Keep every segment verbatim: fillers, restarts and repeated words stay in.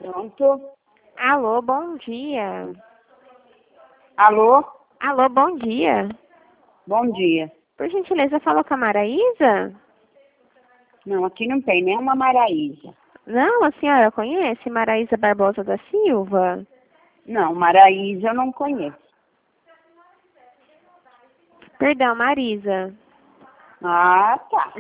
Pronto. Alô, bom dia. Alô? Alô, bom dia. Bom dia. Por gentileza, fala com a Maraísa? Não, aqui não tem nenhuma Maraísa. Não, a senhora conhece Maraísa Barbosa da Silva? Não, Maraísa eu não conheço. Perdão, Marisa. Ah, tá.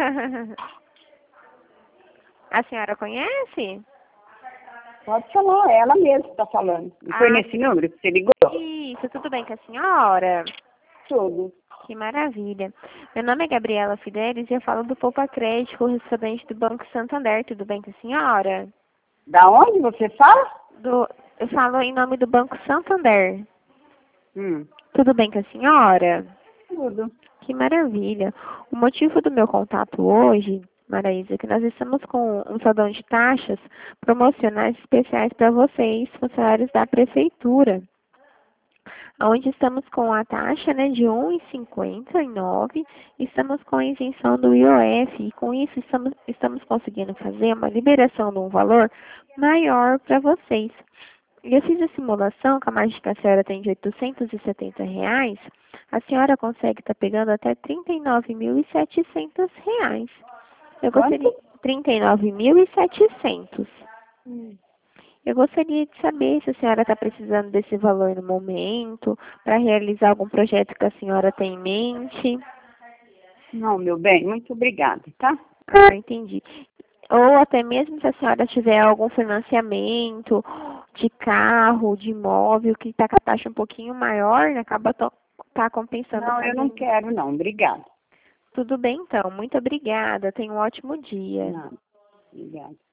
A senhora conhece? Pode falar, ela mesma está falando. E foi Ah. nesse número que você ligou? Isso, tudo bem com a senhora? Tudo. Que maravilha. Meu nome é Gabriela Fidelis e eu falo do Poupa Crédito, correspondente do Banco Santander. Tudo bem com a senhora? Da onde você fala? Do, eu falo em nome do Banco Santander. Hum. Tudo bem com a senhora? Tudo. Que maravilha. O motivo do meu contato hoje, Maraísa, é que nós estamos com um salão de taxas promocionais especiais para vocês, funcionários da prefeitura, onde estamos com a taxa, né, de um vírgula cinquenta e nove, estamos com a isenção do I O F e com isso estamos, estamos conseguindo fazer uma liberação de um valor maior para vocês. E eu fiz a simulação, com a margem que a senhora tem de oitocentos e setenta reais, a senhora consegue estar pegando até trinta e nove mil e setecentos reais. Eu gostaria... Quanto? trinta e nove mil e setecentos. Hum. Eu gostaria de saber se a senhora está precisando desse valor no momento, para realizar algum projeto que a senhora tem em mente. Não, meu bem, muito obrigada, tá? Ah, entendi. Ou até mesmo se a senhora tiver algum financiamento de carro, de imóvel, que está com a taxa um pouquinho maior, né, acaba to- tá compensando Não, eu não fazendo. quero não, obrigada. Tudo bem, então. Muito obrigada. Tenha um ótimo dia. Não, obrigada.